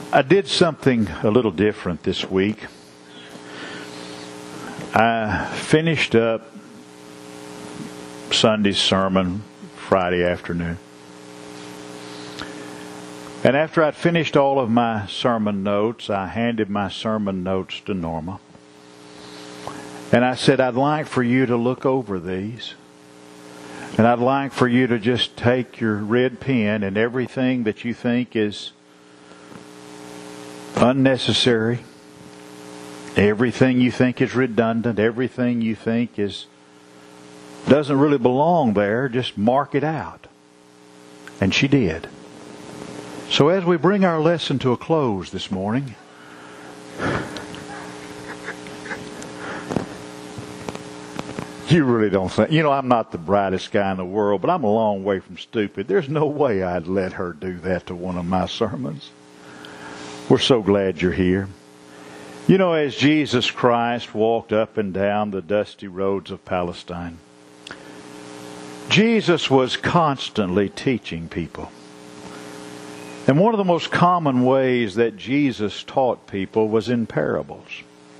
I did something a little different this week. I finished up Sunday's sermon Friday afternoon. And after I'd finished all of my sermon notes, I handed my sermon notes to Norma. And I said, I'd like for you to look over these. And I'd like for you to just take your red pen and everything that you think is unnecessary, everything you think is redundant, everything you think doesn't really belong there, just mark it out. And she did. So as we bring our lesson to a close this morning, you really don't think, I'm not the brightest guy in the world, but I'm a long way from stupid. There's no way I'd let her do that to one of my sermons. We're so glad you're here. As Jesus Christ walked up and down the dusty roads of Palestine, Jesus was constantly teaching people. And one of the most common ways that Jesus taught people was in parables.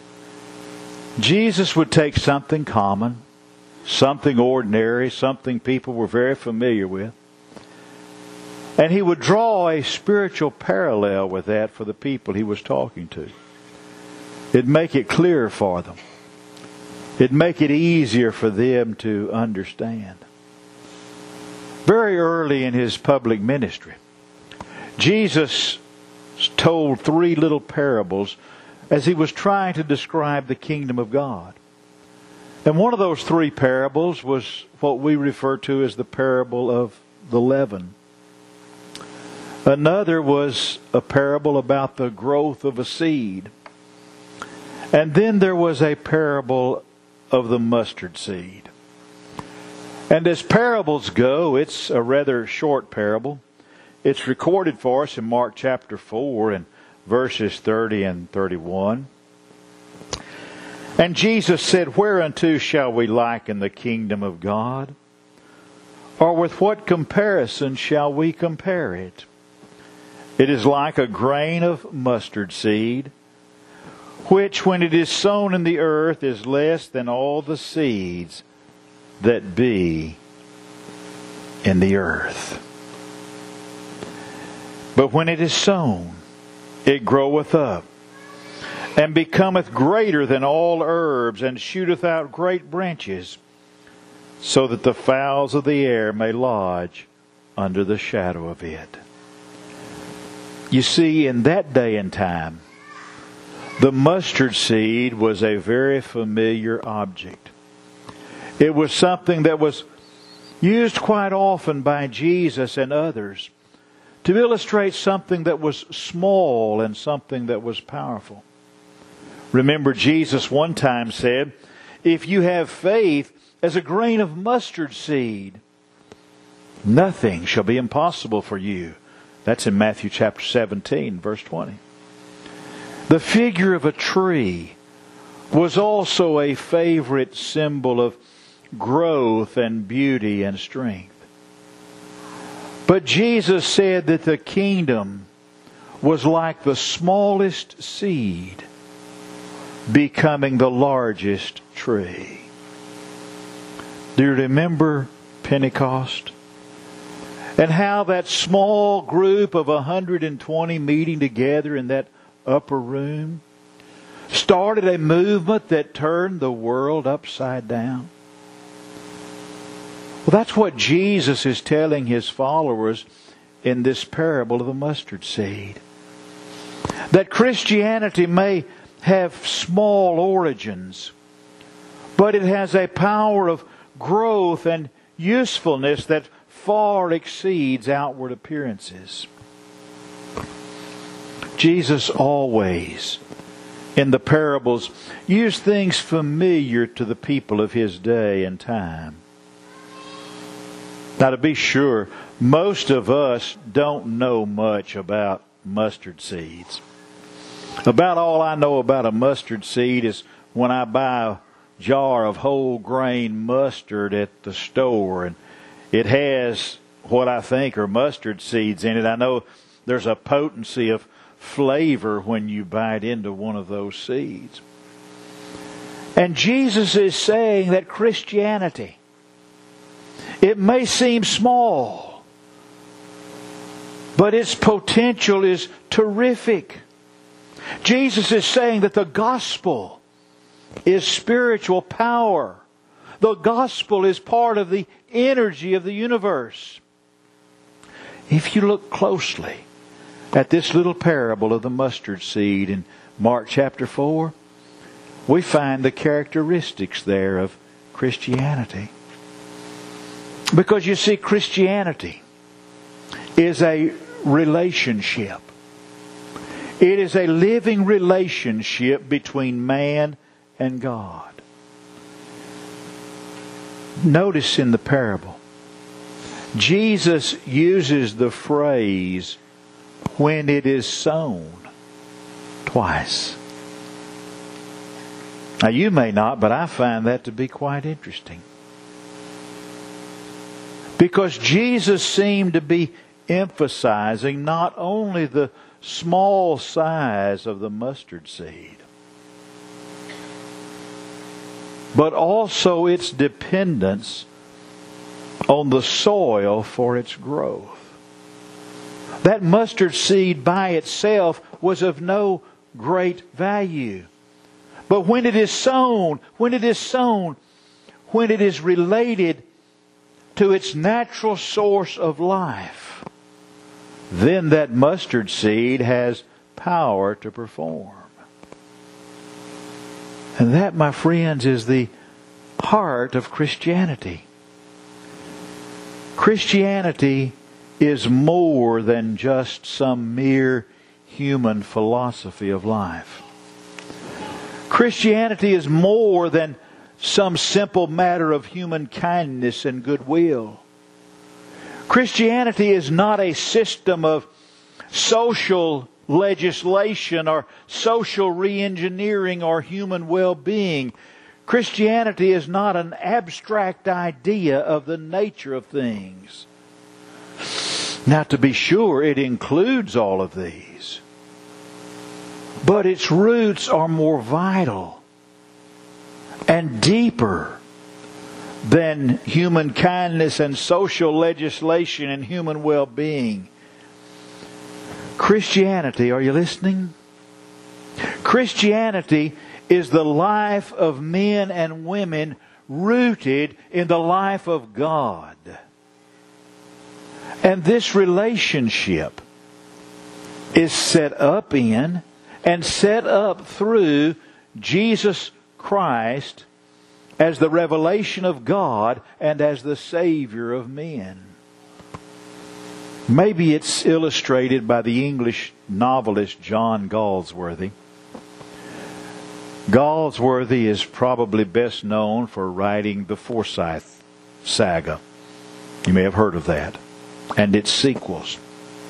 Jesus would take something common, something ordinary, something people were very familiar with, and he would draw a spiritual parallel with that for the people he was talking to. It'd make it clearer for them. It'd make it easier for them to understand. Very early in his public ministry, Jesus told 3 little parables as he was trying to describe the kingdom of God. And one of those 3 parables was what we refer to as the parable of the leaven. Another was a parable about the growth of a seed. And then there was a parable of the mustard seed. And as parables go, it's a rather short parable. It's recorded for us in Mark chapter 4 and verses 30 and 31. And Jesus said, "Whereunto shall we liken the kingdom of God? Or with what comparison shall we compare it? It is like a grain of mustard seed, which when it is sown in the earth is less than all the seeds that be in the earth. But when it is sown, it groweth up, and becometh greater than all herbs, and shooteth out great branches, so that the fowls of the air may lodge under the shadow of it." You see, in that day and time, the mustard seed was a very familiar object. It was something that was used quite often by Jesus and others to illustrate something that was small and something that was powerful. Remember, Jesus one time said, "If you have faith as a grain of mustard seed, nothing shall be impossible for you." That's in Matthew chapter 17, verse 20. The figure of a tree was also a favorite symbol of growth and beauty and strength. But Jesus said that the kingdom was like the smallest seed becoming the largest tree. Do you remember Pentecost? And how that small group of 120 meeting together in that upper room started a movement that turned the world upside down? Well, that's what Jesus is telling His followers in this parable of the mustard seed. That Christianity may have small origins, but it has a power of growth and usefulness that far exceeds outward appearances. Jesus always, in the parables, used things familiar to the people of His day and time. Now, to be sure, most of us don't know much about mustard seeds. About all I know about a mustard seed is when I buy a jar of whole grain mustard at the store, and it has what I think are mustard seeds in it. I know there's a potency of flavor when you bite into one of those seeds. And Jesus is saying that Christianity, it may seem small, but its potential is terrific. Jesus is saying that the gospel is spiritual power. The gospel is part of the energy of the universe. If you look closely at this little parable of the mustard seed in Mark chapter 4, we find the characteristics there of Christianity. Because you see, Christianity is a relationship. It is a living relationship between man and God. Notice in the parable, Jesus uses the phrase, when it is sown, twice. Now you may not, but I find that to be quite interesting. Because Jesus seemed to be emphasizing not only the small size of the mustard seed, but also its dependence on the soil for its growth. That mustard seed by itself was of no great value. But when it is sown, when it is related to its natural source of life, then that mustard seed has power to perform. And that, my friends, is the heart of Christianity. Christianity is more than just some mere human philosophy of life. Christianity is more than some simple matter of human kindness and goodwill. Christianity is not a system of social legislation or social re-engineering or human well-being. Christianity is not an abstract idea of the nature of things. Now, to be sure, it includes all of these. But its roots are more vital and deeper than human kindness and social legislation and human well-being. Christianity, are you listening? Christianity is the life of men and women rooted in the life of God. And this relationship is set up in and set up through Jesus Christ as the revelation of God and as the Savior of men. Maybe it's illustrated by the English novelist John Galsworthy. Galsworthy is probably best known for writing the Forsyth saga. You may have heard of that. And its sequels.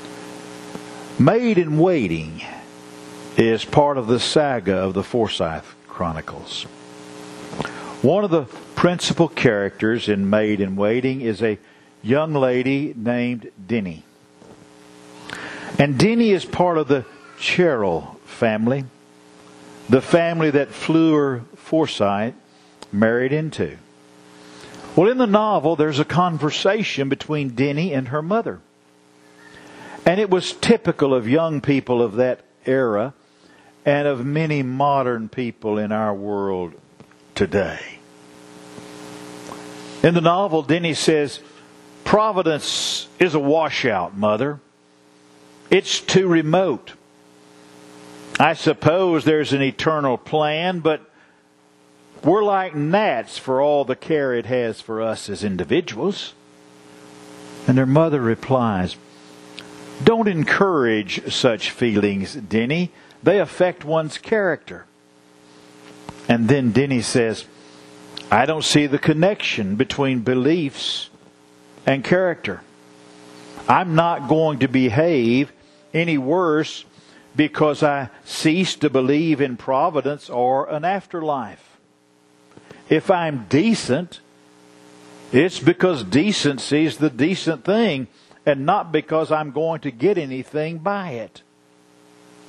Maid in Waiting is part of the saga of the Forsyth Chronicles. One of the principal characters in Maid in Waiting is a young lady named Denny. And Denny is part of the Cheryl family, the family that Fleur Forsyth married into. Well, in the novel, there's a conversation between Denny and her mother. And it was typical of young people of that era and of many modern people in our world today. In the novel, Denny says, "Providence is a washout, Mother. It's too remote. I suppose there's an eternal plan, but we're like gnats for all the care it has for us as individuals." And her mother replies, "Don't encourage such feelings, Denny. They affect one's character." And then Denny says, "I don't see the connection between beliefs and character. I'm not going to behave any worse because I cease to believe in providence or an afterlife. If I'm decent, it's because decency is the decent thing and not because I'm going to get anything by it."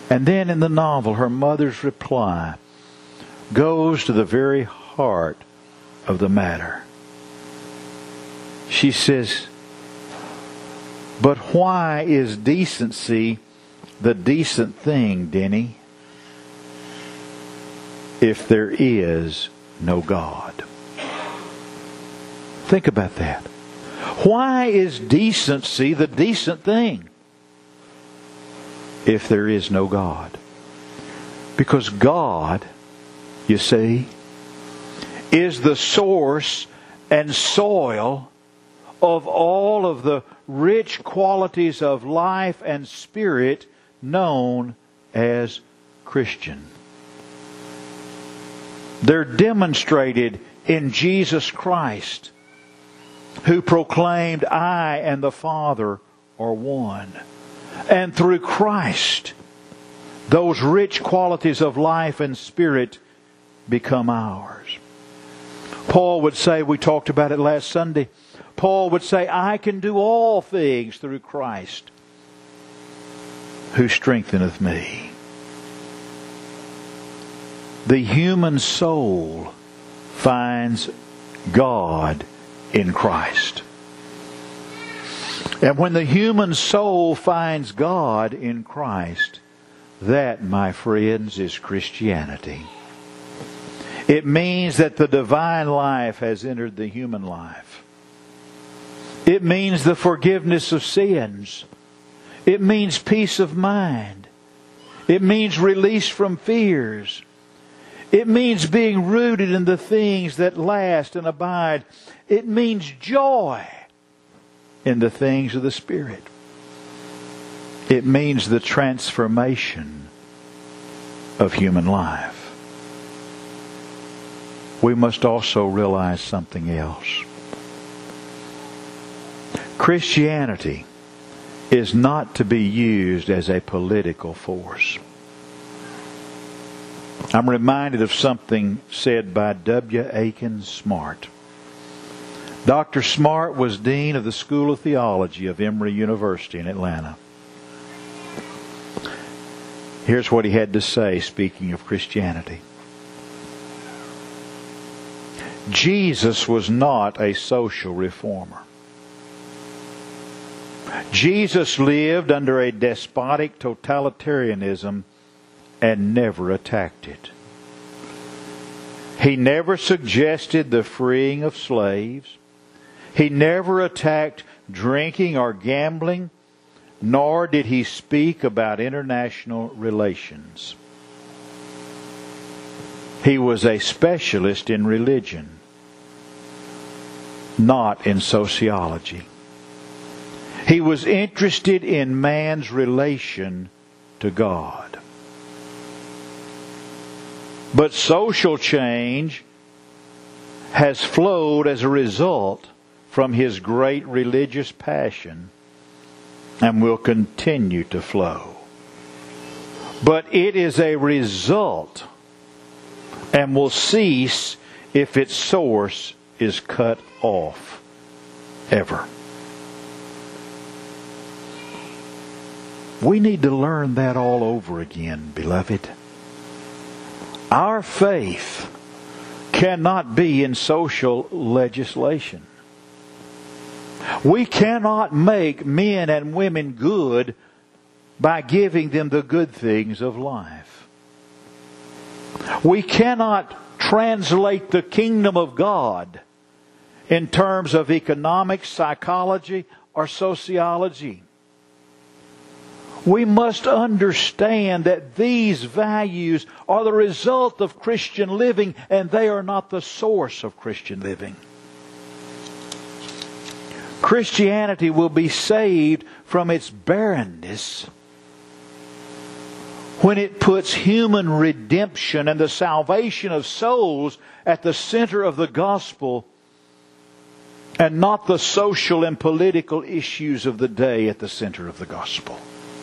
And then in the novel, her mother's reply goes to the very heart of the matter. She says, "But why is decency the decent thing, Denny, if there is no God?" Think about that. Why is decency the decent thing if there is no God? Because God, you see, is the source and soil of all of the rich qualities of life and spirit known as Christian. They're demonstrated in Jesus Christ, who proclaimed, "I and the Father are one." And through Christ, those rich qualities of life and spirit become ours. Paul would say, we talked about it last Sunday, Paul would say, "I can do all things through Christ who strengtheneth me." The human soul finds God in Christ. And when the human soul finds God in Christ, that, my friends, is Christianity. It means that the divine life has entered the human life. It means the forgiveness of sins. It means peace of mind. It means release from fears. It means being rooted in the things that last and abide. It means joy in the things of the Spirit. It means the transformation of human life. We must also realize something else. Christianity is not to be used as a political force. I'm reminded of something said by W. Aiken Smart. Dr. Smart was Dean of the School of Theology of Emory University in Atlanta. Here's what he had to say, speaking of Christianity. Jesus was not a social reformer. Jesus lived under a despotic totalitarianism and never attacked it. He never suggested the freeing of slaves. He never attacked drinking or gambling, nor did he speak about international relations. He was a specialist in religion, not in sociology. He was interested in man's relation to God. But social change has flowed as a result from his great religious passion and will continue to flow. But it is a result and will cease if its source is cut off ever. We need to learn that all over again, beloved. Our faith cannot be in social legislation. We cannot make men and women good by giving them the good things of life. We cannot translate the kingdom of God in terms of economics, psychology, or sociology. We must understand that these values are the result of Christian living, and they are not the source of Christian living. Christianity will be saved from its barrenness when it puts human redemption and the salvation of souls at the center of the gospel, and not the social and political issues of the day at the center of the gospel.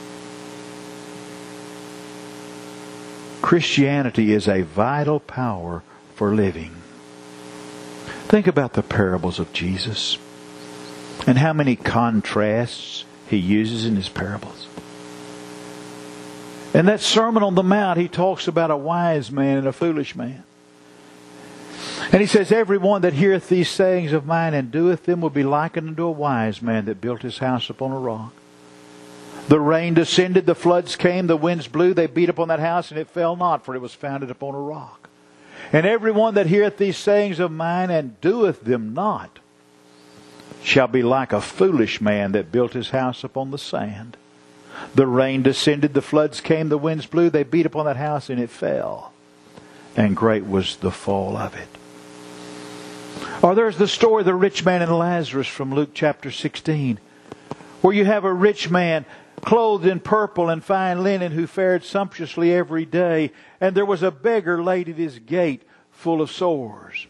Christianity is a vital power for living. Think about the parables of Jesus and how many contrasts He uses in His parables. In that Sermon on the Mount, He talks about a wise man and a foolish man. And He says, everyone that heareth these sayings of mine and doeth them will be likened unto a wise man that built his house upon a rock. The rain descended, the floods came, the winds blew, they beat upon that house, and it fell not, for it was founded upon a rock. And everyone that heareth these sayings of mine and doeth them not shall be like a foolish man that built his house upon the sand. The rain descended, the floods came, the winds blew, they beat upon that house, and it fell. And great was the fall of it. Or there's the story of the rich man and Lazarus from Luke chapter 16, where you have a rich man clothed in purple and fine linen who fared sumptuously every day, and there was a beggar laid at his gate full of sores.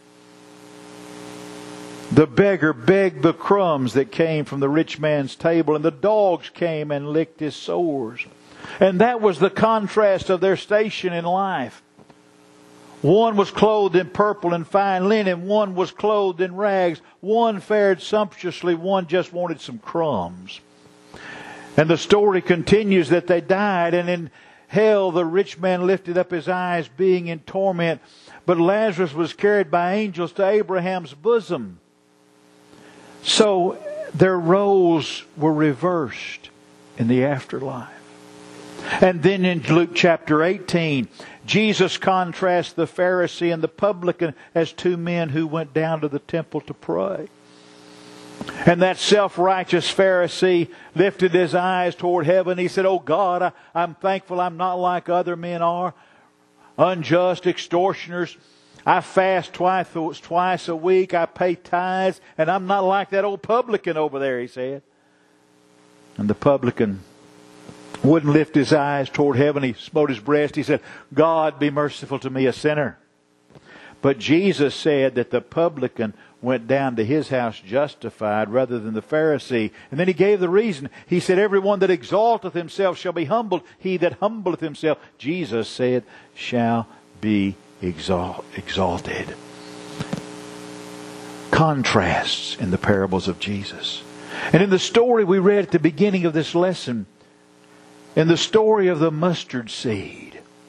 The beggar begged the crumbs that came from the rich man's table, and the dogs came and licked his sores. And that was the contrast of their station in life. One was clothed in purple and fine linen. One was clothed in rags. One fared sumptuously. One just wanted some crumbs. And the story continues that they died, and in hell the rich man lifted up his eyes, being in torment. But Lazarus was carried by angels to Abraham's bosom. So their roles were reversed in the afterlife. And then in Luke chapter 18, Jesus contrasts the Pharisee and the publican as two men who went down to the temple to pray. And that self-righteous Pharisee lifted his eyes toward heaven. He said, "Oh God, I'm thankful I'm not like other men are. Unjust, extortioners. I fast twice a week. I pay tithes. And I'm not like that old publican over there," he said. And the publican wouldn't lift his eyes toward heaven. He smote his breast. He said, "God, be merciful to me, a sinner." But Jesus said that the publican went down to his house justified rather than the Pharisee. And then He gave the reason. He said, "Everyone that exalteth himself shall be humbled. He that humbleth himself," Jesus said, "shall be exalted." Contrasts in the parables of Jesus. And in the story we read at the beginning of this lesson, in the story of the mustard seed,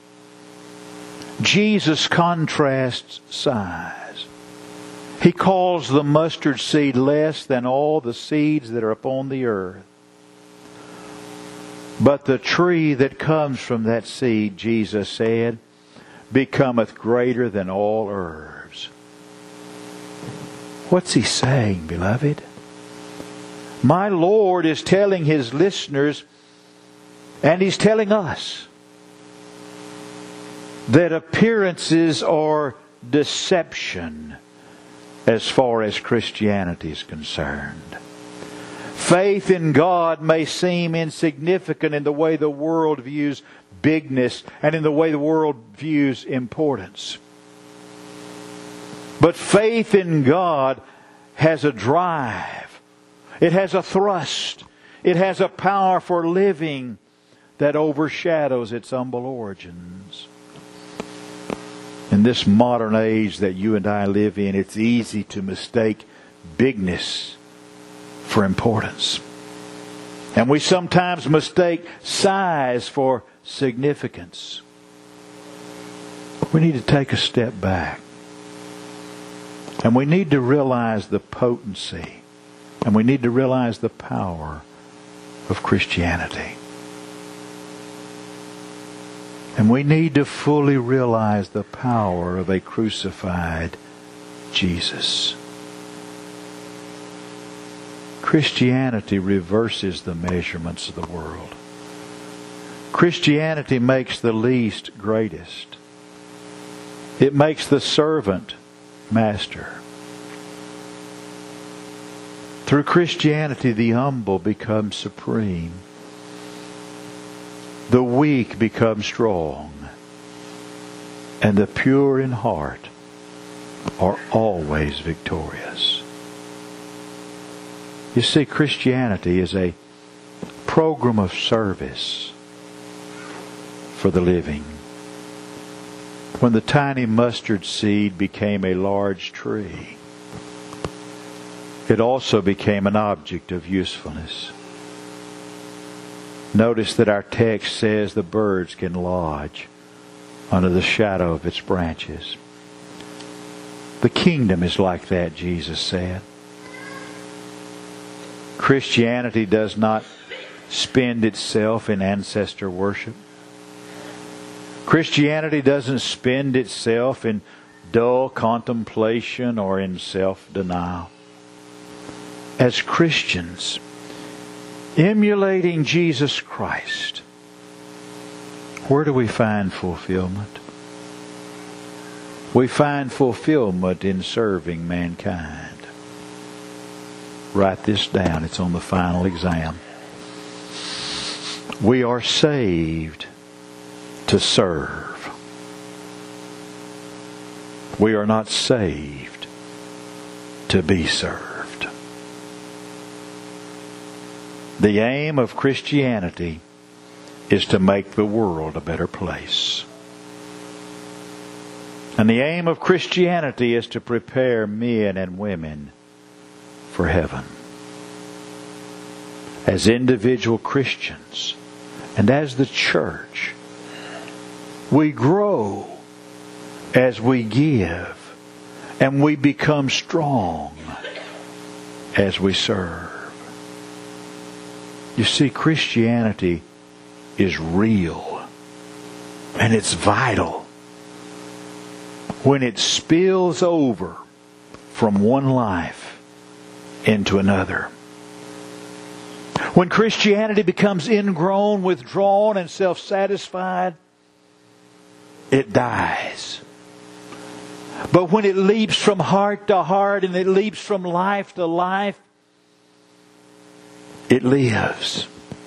Jesus contrasts size. He calls the mustard seed less than all the seeds that are upon the earth. But the tree that comes from that seed, Jesus said, becometh greater than all herbs. What's He saying, beloved? My Lord is telling His listeners, and He's telling us, that appearances are deception as far as Christianity is concerned. Faith in God may seem insignificant in the way the world views bigness and in the way the world views importance. But faith in God has a drive. It has a thrust. It has a power for living that overshadows its humble origins. In this modern age that you and I live in, it's easy to mistake bigness for importance. And we sometimes mistake size for significance. We need to take a step back. And we need to realize the potency. And we need to realize the power of Christianity. And we need to fully realize the power of a crucified Jesus. Christianity reverses the measurements of the world. Christianity makes the least greatest. It makes the servant master. Through Christianity, the humble become supreme. The weak become strong, and the pure in heart are always victorious. You see, Christianity is a program of service for the living. When the tiny mustard seed became a large tree, it also became an object of usefulness. Notice that our text says the birds can lodge under the shadow of its branches. The kingdom is like that, Jesus said. Christianity does not spend itself in ancestor worship. Christianity doesn't spend itself in dull contemplation or in self-denial. As Christians, emulating Jesus Christ, where do we find fulfillment? We find fulfillment in serving mankind. Write this down. It's on the final exam. We are saved to serve. We are not saved to be served. The aim of Christianity is to make the world a better place. And the aim of Christianity is to prepare men and women for heaven. As individual Christians and as the church, we grow as we give, and we become strong as we serve. You see, Christianity is real, and it's vital when it spills over from one life into another. When Christianity becomes ingrown, withdrawn, and self-satisfied, it dies. But when it leaps from heart to heart and it leaps from life to life, it lives.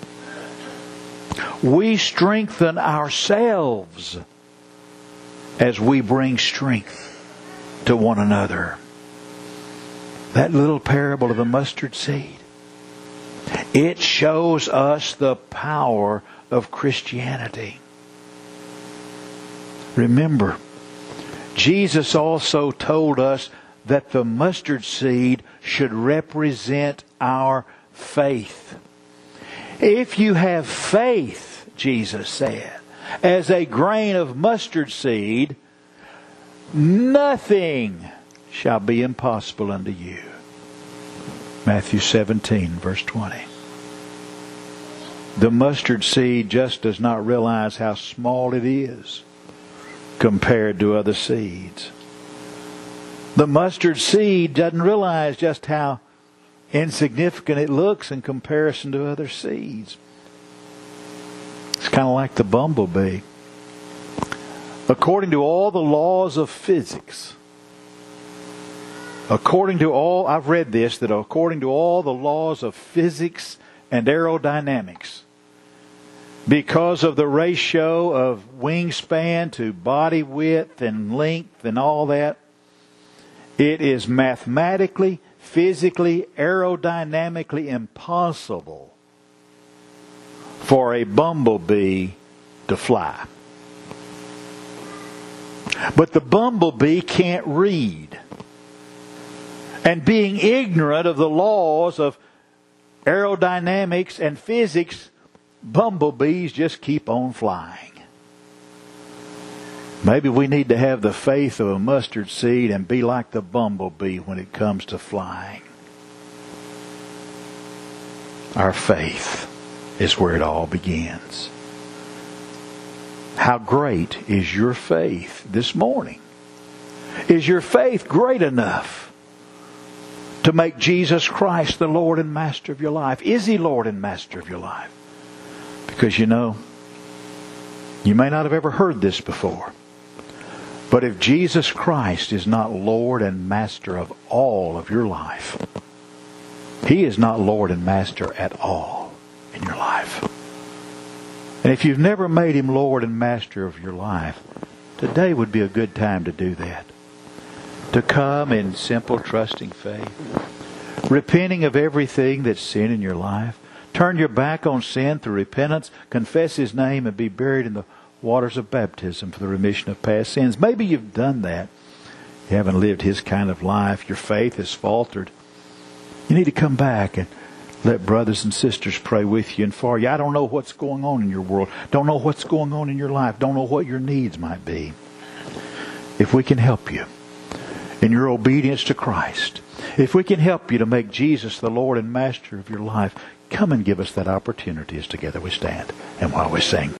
We strengthen ourselves as we bring strength to one another. That little parable of the mustard seed, it shows us the power of Christianity. Remember, Jesus also told us that the mustard seed should represent our faith. If you have faith, Jesus said, as a grain of mustard seed, nothing shall be impossible unto you. Matthew 17, verse 20. The mustard seed just does not realize how small it is compared to other seeds. The mustard seed doesn't realize just how insignificant it looks in comparison to other seeds. It's kind of like the bumblebee. According to all the laws of physics, I've read this, that according to all the laws of physics and aerodynamics, because of the ratio of wingspan to body width and length and all that, it is mathematically, physically, aerodynamically impossible for a bumblebee to fly. But the bumblebee can't read. And being ignorant of the laws of aerodynamics and physics, bumblebees just keep on flying. Maybe we need to have the faith of a mustard seed and be like the bumblebee when it comes to flying. Our faith is where it all begins. How great is your faith this morning? Is your faith great enough to make Jesus Christ the Lord and Master of your life? Is He Lord and Master of your life? Because you know, you may not have ever heard this before, but if Jesus Christ is not Lord and Master of all of your life, He is not Lord and Master at all in your life. And if you've never made Him Lord and Master of your life, today would be a good time to do that. To come in simple, trusting faith, repenting of everything that's sin in your life, turn your back on sin through repentance, confess His name, and be buried in the waters of baptism for the remission of past sins. Maybe you've done that. You haven't lived His kind of life. Your faith has faltered. You need to come back and Let brothers and sisters pray with you and for you. I don't know what's going on in your world. Don't know what's going on in your life. Don't know what your needs might be. If we can help you in your obedience to Christ, if we can help you to make Jesus the Lord and Master of your life, come and give us that opportunity as together we stand and while we sing.